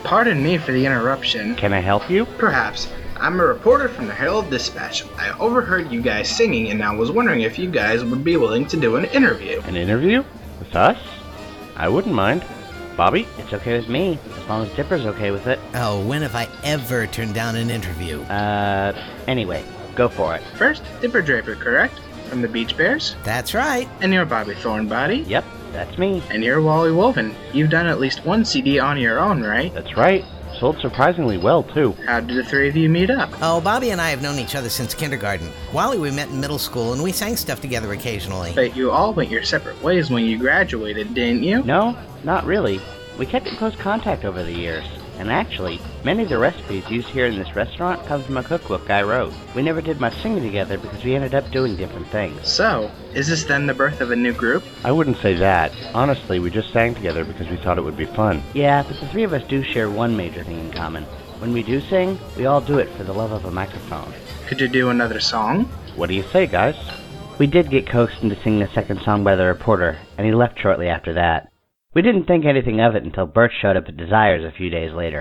Pardon me for the interruption. Can I help you? Perhaps. I'm a reporter from the Herald Dispatch. I overheard you guys singing and I was wondering if you guys would be willing to do an interview. An interview? With us? I wouldn't mind. Bobby? It's okay with me, as long as Dipper's okay with it. Oh, when have I ever turned down an interview? Anyway, go for it. First, Dipper Draper, correct? From the Beach Bears? That's right. And you're Bobby Thornbody? Yep, that's me. And you're Wally Woven. You've done at least one CD on your own, right? That's right. Sold surprisingly well, too. How did the three of you meet up? Oh, Bobby and I have known each other since kindergarten. Wally, we met in middle school, and we sang stuff together occasionally. But you all went your separate ways when you graduated, didn't you? No, not really. We kept in close contact over the years. And actually, many of the recipes used here in this restaurant come from a cookbook I wrote. We never did much singing together because we ended up doing different things. So, is this then the birth of a new group? I wouldn't say that. Honestly, we just sang together because we thought it would be fun. Yeah, but the three of us do share one major thing in common. When we do sing, we all do it for the love of a microphone. Could you do another song? What do you say, guys? We did get coaxed into singing the second song by the reporter, and he left shortly after that. We didn't think anything of it until Bert showed up at Desires a few days later.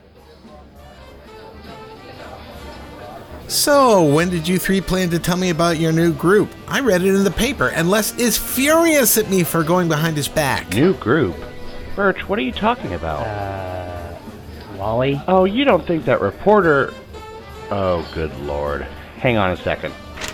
So, when did you three plan to tell me about your new group? I read it in the paper, and Les is furious at me for going behind his back. New group? Birch, what are you talking about? Wally? Oh, you don't think that reporter... Oh, good lord. Hang on a second.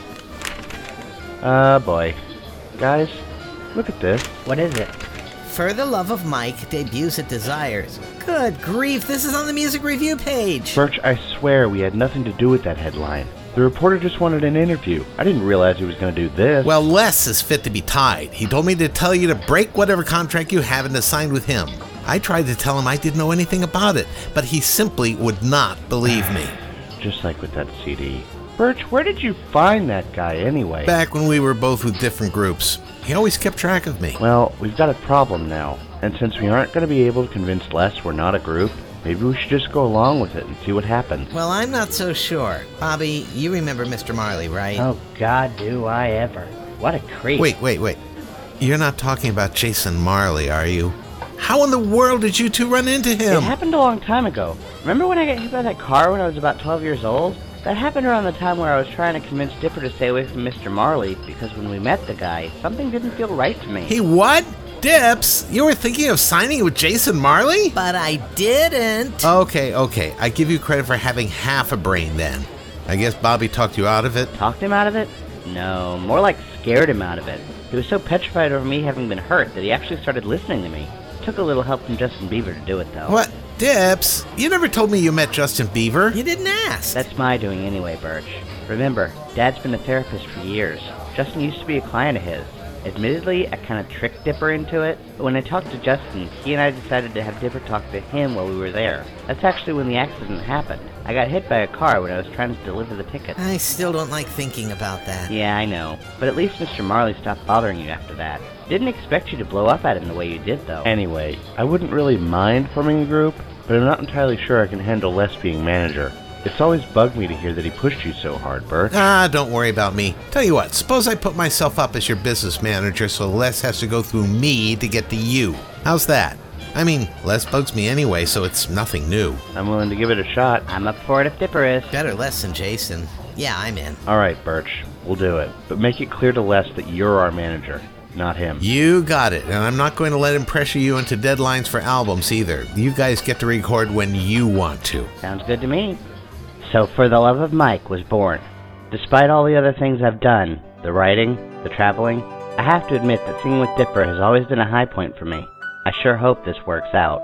Boy. Guys, look at this. What is it? For the Love of Mike debuts at Desires. Good grief, this is on the music review page. Birch, I swear we had nothing to do with that headline. The reporter just wanted an interview. I didn't realize he was going to do this. Well, Les is fit to be tied. He told me to tell you to break whatever contract you have and sign with him. I tried to tell him I didn't know anything about it, but he simply would not believe me. Just like with that CD. Birch, where did you find that guy anyway? Back when we were both with different groups. He always kept track of me. Well, we've got a problem now. And since we aren't going to be able to convince Les we're not a group, maybe we should just go along with it and see what happens. Well, I'm not so sure. Bobby, you remember Mr. Marley, right? Oh, God, do I ever. What a creep. Wait. You're not talking about Jason Marley, are you? How in the world did you two run into him? It happened a long time ago. Remember when I got hit by that car when I was about 12 years old? That happened around the time where I was trying to convince Dipper to stay away from Mr. Marley, because when we met the guy, something didn't feel right to me. He what? Dips? You were thinking of signing with Jason Marley? But I didn't. Okay. I give you credit for having half a brain then. I guess Bobby talked you out of it? Talked him out of it? No, more like scared him out of it. He was so petrified over me having been hurt that he actually started listening to me. Took a little help from Justin Bieber to do it, though. What? Dips? You never told me you met Justin Bieber. You didn't ask. That's my doing anyway, Birch. Remember, Dad's been a therapist for years. Justin used to be a client of his. Admittedly, I kind of tricked Dipper into it, but when I talked to Justin, he and I decided to have Dipper talk to him while we were there. That's actually when the accident happened. I got hit by a car when I was trying to deliver the ticket. I still don't like thinking about that. Yeah, I know. But at least Mr. Marley stopped bothering you after that. Didn't expect you to blow up at him the way you did, though. Anyway, I wouldn't really mind forming a group, but I'm not entirely sure I can handle Les being manager. It's always bugged me to hear that he pushed you so hard, Bert. Don't worry about me. Tell you what, suppose I put myself up as your business manager so Les has to go through me to get to you. How's that? I mean, Les bugs me anyway, so it's nothing new. I'm willing to give it a shot. I'm up for it if Dipper is. Better Les than Jason. Yeah, I'm in. All right, Birch, we'll do it. But make it clear to Les that you're our manager, not him. You got it, and I'm not going to let him pressure you into deadlines for albums either. You guys get to record when you want to. Sounds good to me. So For the Love of Mike was born. Despite all the other things I've done, the writing, the traveling, I have to admit that singing with Dipper has always been a high point for me. I sure hope this works out.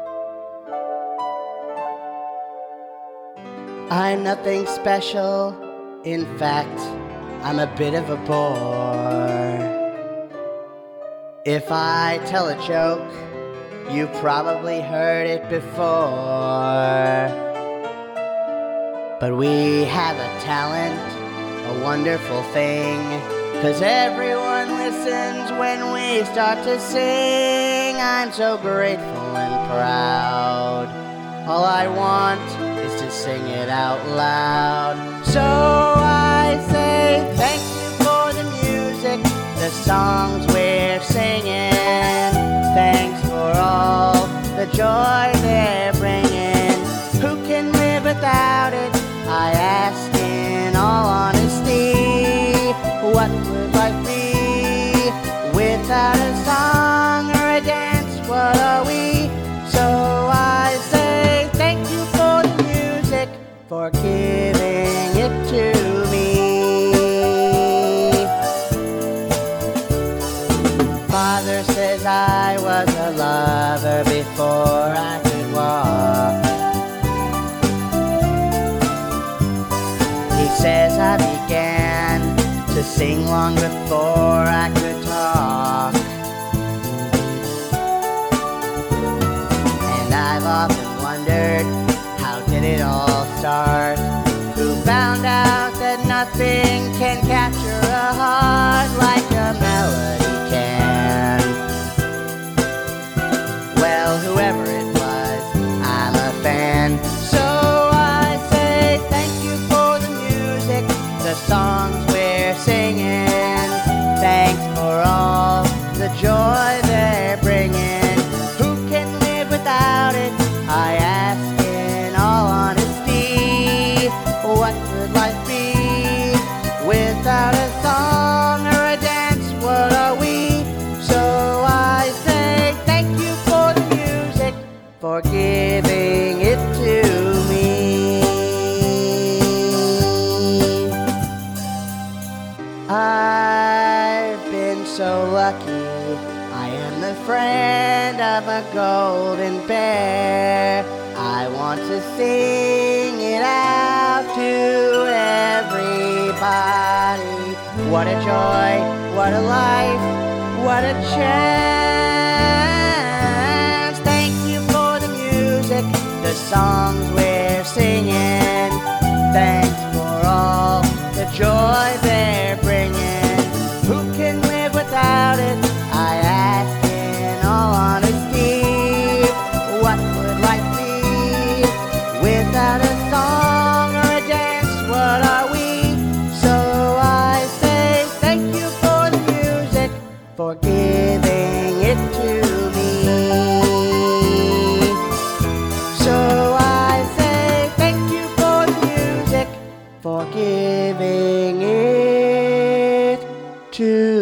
I'm nothing special. In fact, I'm a bit of a bore. If I tell a joke, you probably heard it before. But we have a talent, a wonderful thing, 'cause everyone listens when we start to sing. I'm so grateful and proud. All I want is to sing it out loud. So I say thank you for the music, the songs we're singing. Thanks for all the joy they're bringing. what would life be without a song or a dance? What are we? So I say thank you for the music, for giving it to me. Father says I was a lover before I could walk. He says I began to sing long before I could talk. And I've often wondered, how did it all start? Who found out that nothing can capture a heart like a melody can? Well, whoever it was, I'm a fan. So I say thank you for the music, the songs we're singing. Thanks for all the joy they're bringing. Who can live without it? I ask in all honesty. What would life be without a song or a dance? What are we? So I say thank you for the music, for giving it to me. I've been so lucky, I am the friend of a golden bear. I want to sing it out to everybody. What a joy, what a life, what a chance. Thank you for the music, the songs we're singing. Thanks for all the joy they're bringing. Who can live without it? I ask in all honesty. What would life be without a song or a dance? What are we? So I say thank you for the music, for giving it to me. So I say thank you for the music, for giving it to